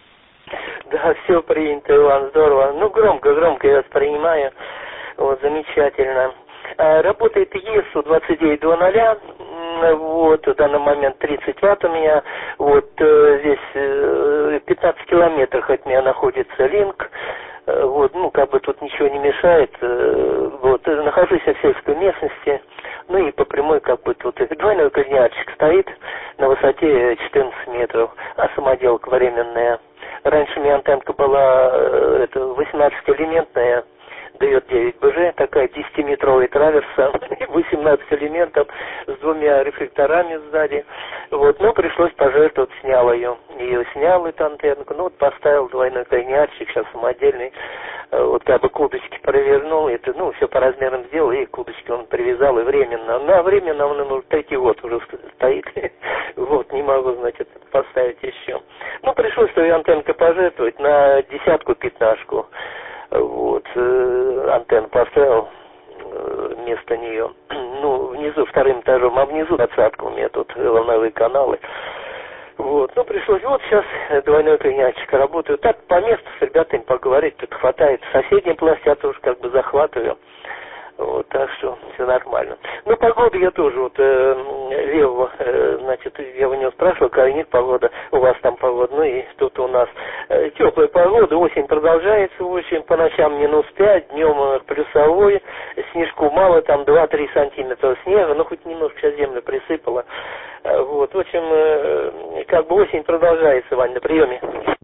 Да, все принято, Иван, здорово. Ну, громко, громко я воспринимаю. Вот, замечательно. А, работает ЕСУ двадцать девять двадцать. Вот, в данный момент тридцать ватт у меня. Вот, э, здесь э, пятнадцать километров от меня находится линк. Э, вот, ну, как бы тут ничего не мешает. Э, вот, нахожусь я в сельской местности. Ну и по прямой, как бы, тут двойной корнячик стоит на высоте четырнадцать метров. А самоделка временная. Раньше у меня антенка была э, это, восемнадцатиэлементная, дает девять бэ жэ, такая десятиметровая траверса, восемнадцать элементов с двумя рефлекторами сзади. Вот, но пришлось пожертвовать, снял ее. Ее снял, эту антенку, ну вот поставил двойной тройнячик, сейчас самодельный. Вот как бы к удочке провернул, это, ну, все по размерам сделал, и к удочке он привязал, и временно. На временно он уже третий год уже стоит. Вот, не могу, значит, поставить еще. Ну, пришлось свою антенку пожертвовать на десятку-пятнашку. Вот, э, антенну поставил э, вместо нее. Ну, внизу, вторым этажом, а внизу двадцатка у меня тут волновые каналы. Вот, ну, пришлось, вот сейчас двойной кринячик работаю. Так, по месту с ребятами поговорить тут хватает. В соседнем пласте я тоже как бы захватываю. Вот, так что все нормально. Ну, погода я тоже, вот, э, Левого, э, значит, я у него спрашивал, какая нет погода, у вас там погода, ну, и тут у нас э, теплая погода, осень продолжается, очень, по ночам минус пять, днем плюсовой, снежку мало, там два-три сантиметра снега, ну, хоть немножко сейчас землю присыпало. Э, вот, в общем, э, как бы осень продолжается, Вань, на приеме.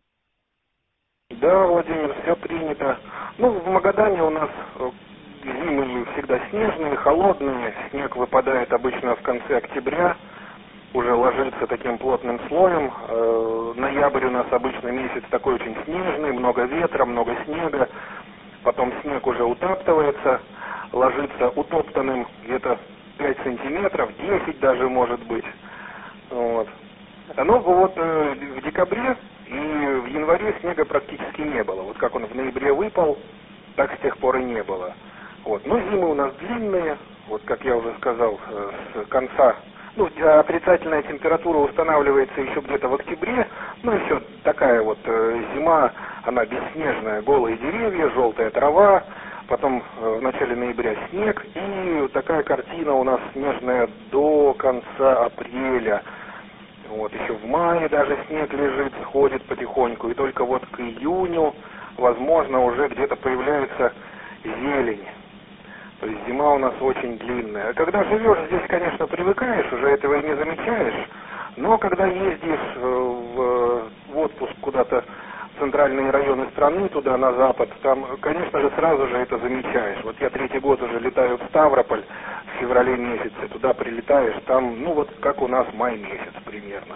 Да, Владимир, все принято. Ну, в Магадане у нас зимы всегда снежные, холодные. Снег выпадает обычно в конце октября, уже ложится таким плотным слоем. Э, ноябрь у нас обычно месяц такой очень снежный, много ветра, много снега. Потом снег уже утаптывается, ложится утоптанным где-то пять сантиметров, десять даже может быть. Вот. Но вот э, в декабре и в январе снега практически не было. Вот как он в ноябре выпал, так с тех пор и не было. Вот. Но зимы у нас длинные, вот как я уже сказал, с конца, ну, отрицательная температура устанавливается еще где-то в октябре, ну, еще такая вот э, зима, она бесснежная, голые деревья, желтая трава, потом э, в начале ноября снег, и такая картина у нас снежная до конца апреля. Вот, еще в мае даже снег лежит, сходит потихоньку, и только вот к июню, возможно, уже где-то появляется зелень. То есть зима у нас очень длинная. А когда живешь здесь, конечно, привыкаешь, уже этого и не замечаешь. Но когда ездишь в, в отпуск куда-то в центральные районы страны, туда на запад, там, конечно же, сразу же это замечаешь. Вот я третий год уже летаю в Ставрополь в феврале месяце, туда прилетаешь, там, ну вот как у нас май месяц примерно.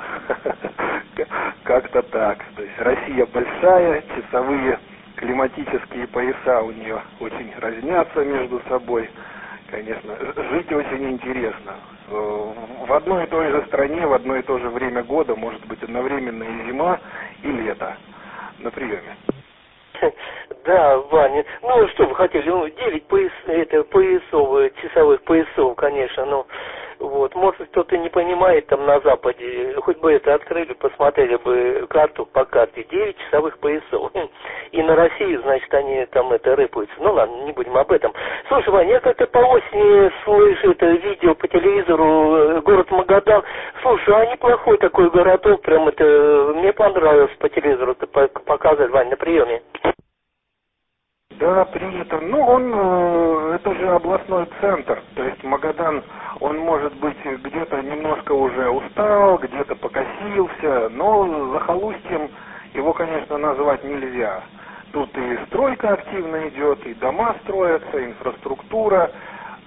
Как-то так. То есть Россия большая, часовые климатические пояса у нее очень разнятся между собой. Конечно, жить очень интересно. В одной и той же стране, в одно и то же время года может быть одновременно и зима, и лето. На приеме. Да, Ваня, ну что вы хотели, ну, девять пояс, это, поясов, часовых поясов, конечно, ну, вот, может, кто-то не понимает там на Западе, хоть бы это открыли, посмотрели бы карту по карте, девять часовых поясов, и на Россию, значит, они там это рыпаются, ну ладно, не будем об этом. Слушай, Ваня, я как-то по осени слышу это видео по телевизору, город Магадан, слушай, а неплохой такой городок, прям это, мне понравилось по телевизору показывать, Ваня, на приеме. Да, принято. Ну, он, э, это же областной центр, то есть Магадан, он может быть где-то немножко уже устал, где-то покосился, но захолустьем его, конечно, назвать нельзя. Тут и стройка активно идет, и дома строятся, инфраструктура,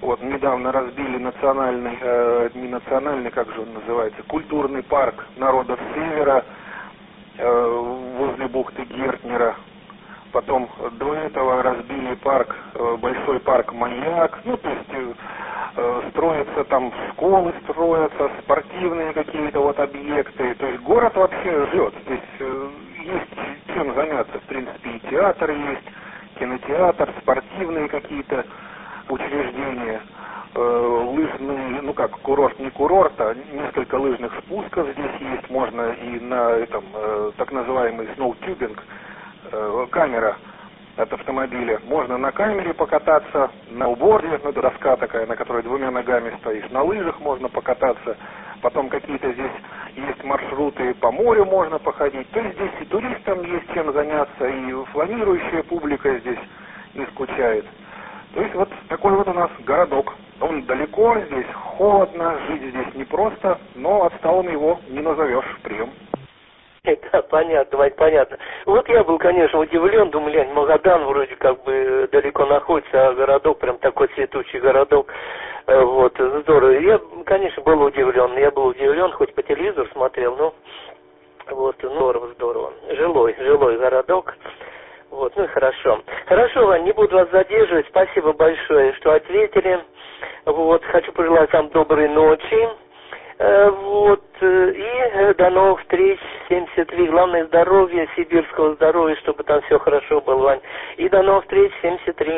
Вот недавно разбили национальный, э, не национальный, как же он называется, культурный парк народов Севера э, возле бухты Гертнера. Потом до этого разбили парк, э, большой парк Маяк. Ну, то есть э, строятся там школы, строятся спортивные какие-то вот объекты. То есть город вообще живет. Здесь э, есть чем заняться. В принципе, и театр есть, кинотеатр, спортивные какие-то учреждения, э, лыжные, ну как, курорт, не курорт, а несколько лыжных спусков здесь есть, можно и на этом, э, так называемый сноутюбинг, э, камера от автомобиля, можно на камере покататься, на уборде, ну это доска такая, на которой двумя ногами стоишь, на лыжах можно покататься, потом какие-то здесь есть маршруты, по морю можно походить, то есть здесь и туристам есть чем заняться, и фланирующая публика здесь не скучает. То есть вот такой вот у нас городок. Он далеко, здесь холодно, жить здесь непросто, но отсталым его не назовешь в прием. Да, понятно, Вань, понятно. Вот я был, конечно, удивлен, думаю, лень, Магадан вроде как бы далеко находится, а городок, прям такой цветущий городок. Вот, здорово. Я, конечно, был удивлен, я был удивлен, хоть по телевизору смотрел, но вот, ну, здорово, здорово. Жилой, жилой городок. Вот, ну и хорошо. Хорошо, Вань, не буду вас задерживать. Спасибо большое, что ответили. Вот, хочу пожелать вам доброй ночи. Вот, и до новых встреч. семьдесят три. Главное здоровье, сибирского здоровья, чтобы там все хорошо было, Вань. И до новых встреч. семьдесят три.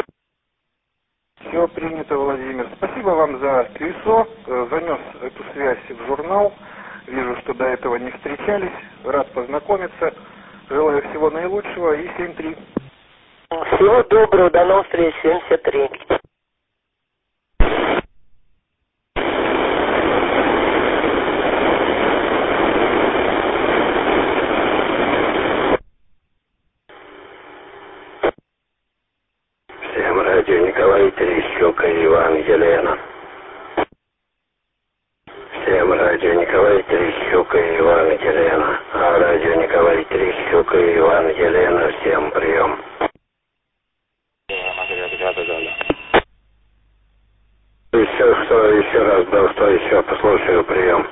Все принято, Владимир. Спасибо вам за КСО. Занес эту связь в журнал. Вижу, что до этого не встречались. Рад познакомиться. Желаю всего наилучшего и семь три. Всего доброго, до новых встреч, семьдесят три. Всем радио Николай Терещук и Иван Елена. Всем радио Николай Терещук и Иван Елена. А радио Николай Терещук и Иван Елена. Всем прием. Еще что, еще раз, да, что еще, послушаю, прием.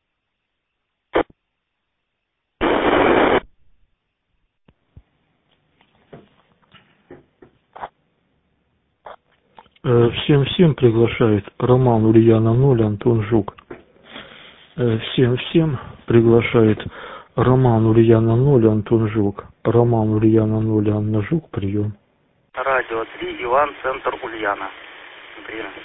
Всем-всем приглашает Роман Ульяна ноль, Антон Жук. Всем-всем приглашает Роман Ульяна ноль, Антон Жук. Роман Ульяна ноль, Анна Жук, прием. Радио три, Иван, центр Ульяна. Принято.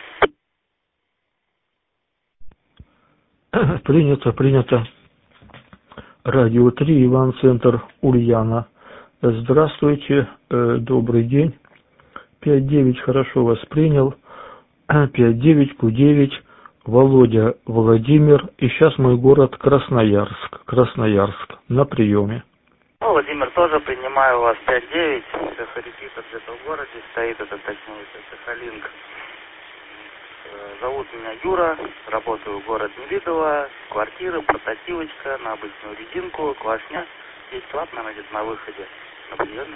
Принято, принято. Радио три, Иван, центр Ульяна. Здравствуйте, добрый день. пять девять хорошо вас принял. пять девять Q девять. Володя, Владимир. И сейчас мой город Красноярск. Красноярск. На приеме. Ну, Владимир, тоже принимаю вас пять девять. Сейчас репитер где-то в городе стоит. Это точнее, это Сахалинск. Зовут меня Юра. Работаю в город Нелидово. Квартира, портативочка на обычную резинку. Квашня. Бесплатно, она где-то на выходе. На приеме.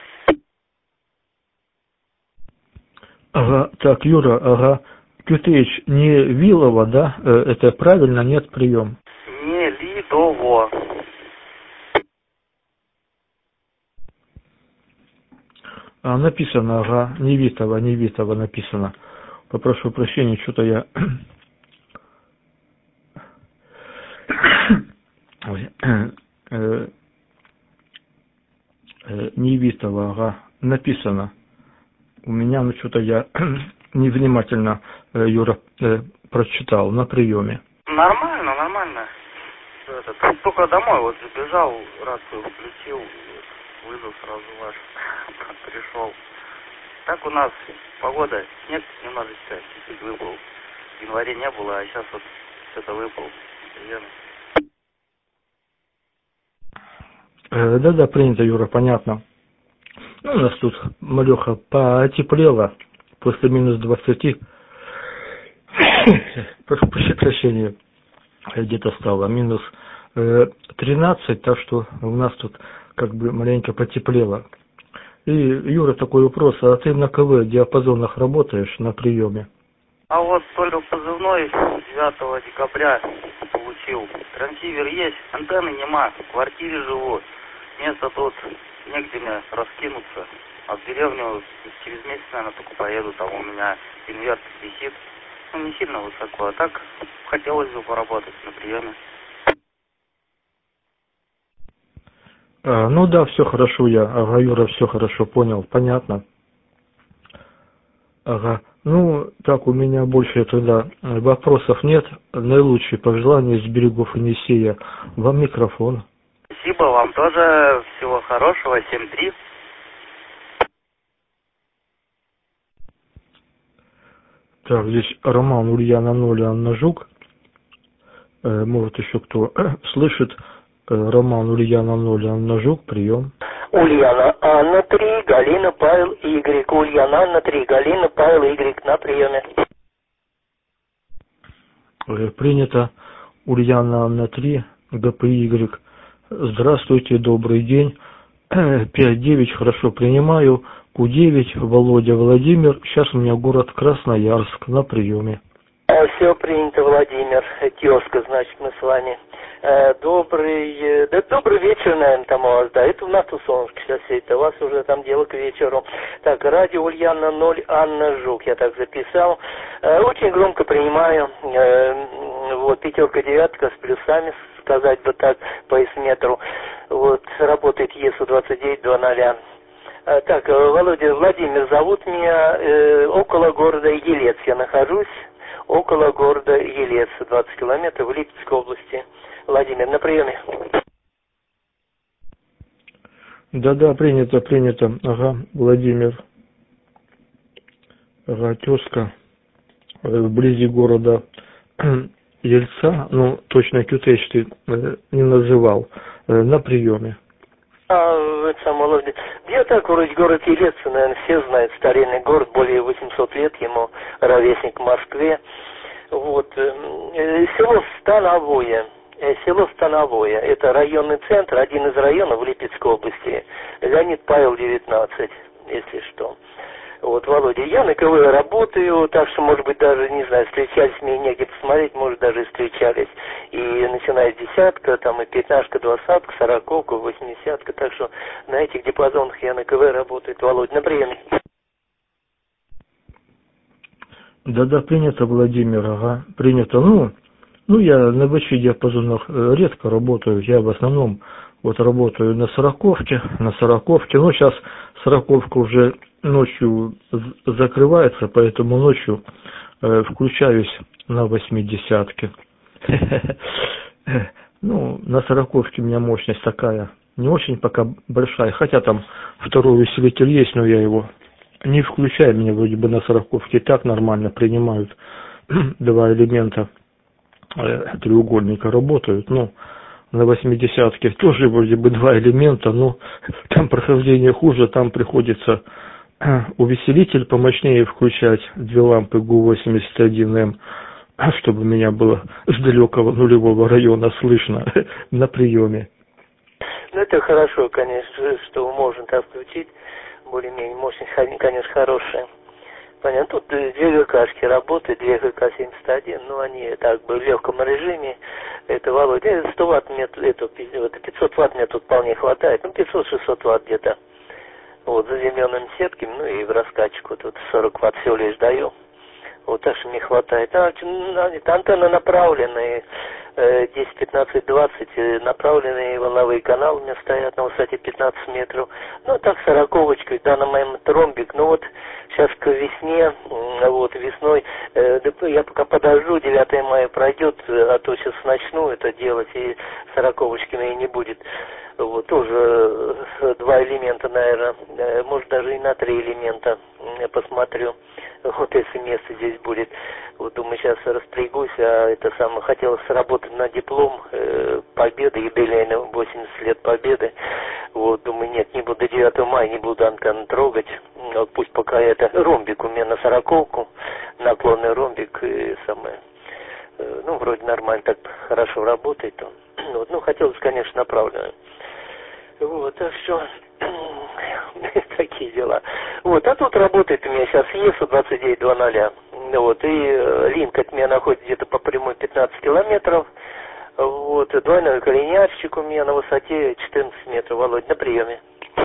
Ага, так, Юра, ага. Кютеич, не Вилово, да? Это правильно, нет, прием? Нелидово. А, написано, ага, Невитово, Невитово написано. Попрошу прощения, что-то я... Ой, э, э, Невитово, ага, написано. У меня, ну, что-то я невнимательно, э, Юра, э, прочитал на приеме. Нормально, нормально. Этот, только домой вот забежал, рацию включил, вызов сразу ваш пришел. Так у нас погода, снег немножечко чуть-чуть выпал. В январе не было, а сейчас вот что-то выпал. Э, да-да, принято, Юра, понятно. Ну, у нас тут, малеха, потеплело после минус двадцати. Прошу прощения, где-то стало минус тринадцать, так что у нас тут как бы маленько потеплело. И, Юра, такой вопрос, а ты на КВ диапазонах работаешь на приеме? А вот только позывной девятого декабря получил. Трансивер есть, антенны нема, в квартире живу. Место тут негде мне раскинуться. А в деревню через месяц, наверное, только поеду. Там у меня инвертор висит. Ну, не сильно высоко, а так хотелось бы поработать на приеме. А, ну да, все хорошо, я, ага, Юра, все хорошо понял, понятно. Ага, ну, так у меня больше тогда вопросов нет. Наилучшие пожелания с берегов Енисея. Вам микрофон. Спасибо, вам тоже всего хорошего, семь три. Так, здесь Роман, Ульяна ноль, Анна Жук. Э, может еще кто слышит. Э, Роман, Ульяна ноль, Анна Жук, прием. Ульяна Анна три, Галина Павел Y. Ульяна Анна три, Галина Павел Y на приеме. Э, принято. Ульяна Анна три, Г П Y. Здравствуйте, добрый день. пять девять, хорошо принимаю. Q девять, Володя Владимир. Сейчас у меня город Красноярск на приеме. Все принято, Владимир. Тезка, значит, мы с вами. Добрый, да, добрый вечер, наверное, там у вас, да, это у нас тусовка сейчас, это у вас уже там дело к вечеру. Так, радио Ульяна ноль, Анна Жук, я так записал. Очень громко принимаю, вот, пятерка, девятка с плюсами, сказать бы так, по эсметру. Вот, работает ЕСУ двадцать девять двадцать. Так, Володя, Владимир зовут меня, э, около города Елец я нахожусь, около города Елец, двадцать километров в Липецкой области. Владимир, на приеме. Да-да, принято, принято. Ага, Владимир. Ага, тезка. Вблизи города Ельца, ну, точно Кютеч ты не называл, на приеме. А, это самое, Володя. Я так, вроде город Елец, наверное, все знают, старинный город, более восемьсот лет ему, ровесник в Москве. Вот, э, село Становое. Село Становое. Это районный центр, один из районов в Липецкой области. Леонид Павел, девятнадцать, если что. Вот, Володя, я на КВ работаю, так что, может быть, даже, не знаю, встречались, мне негде посмотреть, может, даже и встречались. И начиная с десятка, там и пятнашка, двадцатка, сороковка, восьмидесятка, так что на этих диапазонах я на КВ работаю. Володя, на приеме. Да-да, принято, Владимир, ага, принято. Ну, ну я на больших диапазонах редко работаю, я в основном вот работаю на сороковке, на сороковке, но сейчас сороковка уже ночью закрывается, поэтому ночью э, включаюсь на восьмидесятке. Ну, на сороковке у меня мощность такая, не очень пока большая, хотя там второй усилитель есть, но я его не включаю, меня вроде бы на сороковке и так нормально принимают, два элемента э, треугольника работают, ну, на восьмидесятке тоже вроде бы два элемента, но там прохождение хуже, там приходится увеселитель помощнее включать, две лампы ГУ восемьдесят один эм, чтобы меня было с далекого нулевого района слышно на приеме. Ну, это хорошо, конечно, что можно так включить, более-менее мощность, конечно, хорошая. Понятно, тут две ГКшки работают, две ГК семьдесят один, но они так бы в легком режиме. Это, Володя, сто ватт мне, это, пятьсот ватт мне тут вполне хватает, ну, пятьсот-шестьсот ватт где-то. Вот, заземленными сетками, ну и в раскачку тут сорок ватт всего лишь даю. Вот так что мне хватает. А, антенны направленные, десять, пятнадцать, двадцать, направленные волновые каналы у меня стоят на высоте пятнадцать метров. Ну, так, сороковочкой, да, на моем ромбик. Ну, вот, сейчас к весне, вот, весной, я пока подожду, девятое мая пройдет, а то сейчас начну это делать, и сороковочками не будет. Вот, тоже два элемента, наверное, может, даже и на три элемента посмотрю. Вот если место здесь будет. Вот думаю, сейчас распрягусь, а это самое, хотелось сработать на диплом э, Победы, юбилейный восемьдесят лет Победы. Вот, думаю, нет, не буду до девятого мая, не буду антенну трогать. Вот пусть пока это ромбик у меня на сороковку, наклонный ромбик, и самое, э, ну, вроде нормально, так хорошо работает он. Вот, ну, хотелось, конечно, направленную. Вот, так что такие дела. Вот, а тут работает у меня сейчас ЕСУ двадцать девять двадцать. Вот, и линк от меня находится где-то по прямой пятнадцать километров. Вот, двойной коллинярщик у меня на высоте четырнадцать метров. Володь, на приеме.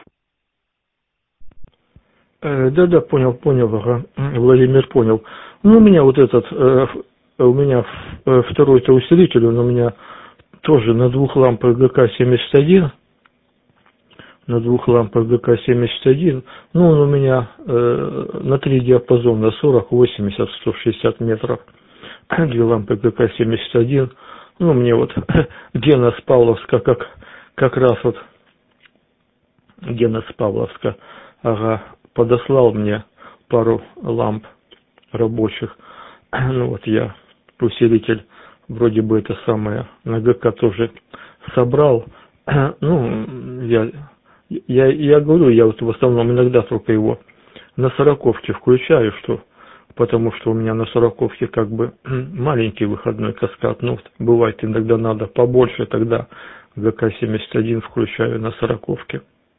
Да-да, понял, понял, ага. Владимир понял. Ну, у меня вот этот, э, у меня э, второй-то усилитель, он у меня тоже на двух лампах ГК семьдесят один, на двух лампах ГК семьдесят один, ну, он у меня э, на три диапазона, сорок, восемьдесят, сто шестьдесят метров, две лампы ГК семьдесят один, ну, мне вот Гена с Павловска, как, как раз вот, Гена с Павловска, ага, подослал мне пару ламп рабочих. Ну вот я усилитель вроде бы это самое на ГК тоже собрал. Ну, я, я, я говорю, я вот в основном иногда только его на сороковке включаю, что, потому что у меня на сороковке как бы маленький выходной каскад. Ну, вот, бывает иногда надо побольше, тогда ГК семьдесят один включаю на сороковке.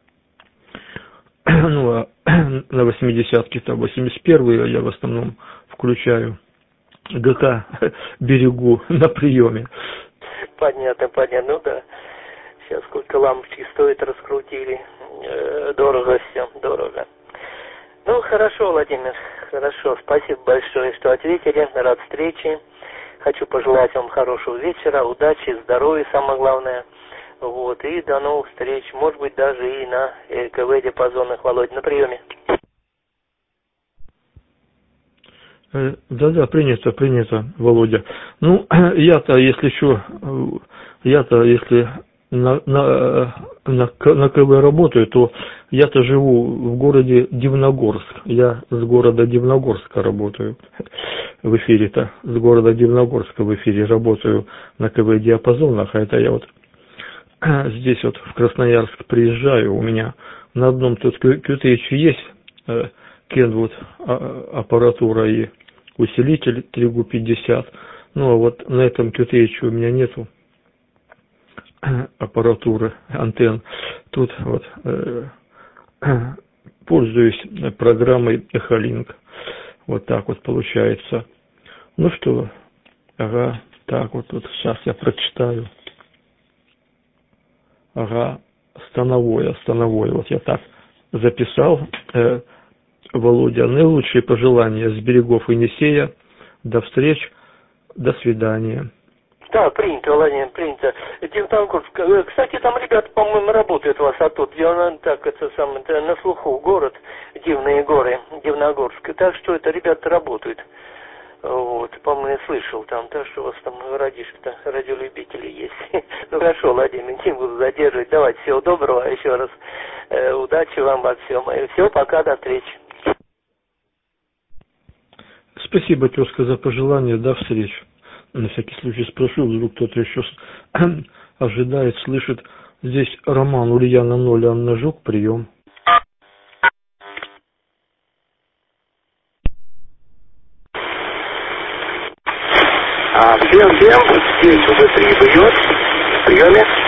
Ну, а на восьмидесятке-то восемьдесят первые я в основном включаю ГК берегу на приеме. Понятно, понятно, ну да. Сейчас сколько лампочки стоит, раскрутили. Э, дорого все, дорого. Ну, хорошо, Владимир, хорошо. Спасибо большое, что ответили. Рад встрече. Хочу пожелать вам хорошего вечера, удачи, здоровья, самое главное. Вот, и до новых встреч, может быть, даже и на КВ диапазонах. Володь, на приеме. Да-да, принято, принято, Володя. Ну, я-то, если что, я-то, если на, на, на, на КВ работаю, то я-то живу в городе Дивногорск. Я с города Дивногорска работаю в эфире-то. С города Дивногорска в эфире работаю на КВ диапазонах, а это я вот здесь вот в Красноярск приезжаю, у меня на одном тут кью ти эйч есть э, Kenwood а, аппаратура и усилитель три гэ пятьдесят, ну а вот на этом кью ти эйч у меня нету аппаратуры, антенн. Тут вот э, пользуюсь программой Echolink, вот так вот получается. Ну что, ага, так вот тут сейчас я прочитаю. Ага, становое, становое. Вот я так записал. Э, Володя, наилучшие пожелания с берегов Енисея. До встреч, до свидания. Да, принято, Владимир, принято. Дивногорск. Кстати, там ребята, по-моему, работают у вас оттуда. Где так, это самое, это на слуху город, Дивные горы, Дивногорск. Так что это ребята работают. Вот, по-моему, я слышал там, так что у вас там радишки-то, радиолюбители есть. Ну хорошо, Владимир, не буду задерживать. Давайте, всего доброго еще раз. Э, удачи вам во всем. И все, пока, до встречи. Спасибо, тезка, за пожелание. До встречи. На всякий случай спрошу, вдруг кто-то еще ожидает, слышит. Здесь Роман, Ульяна ноль, Анна Жук, прием. А, всем-всем, здесь уже три бьет, в приеме.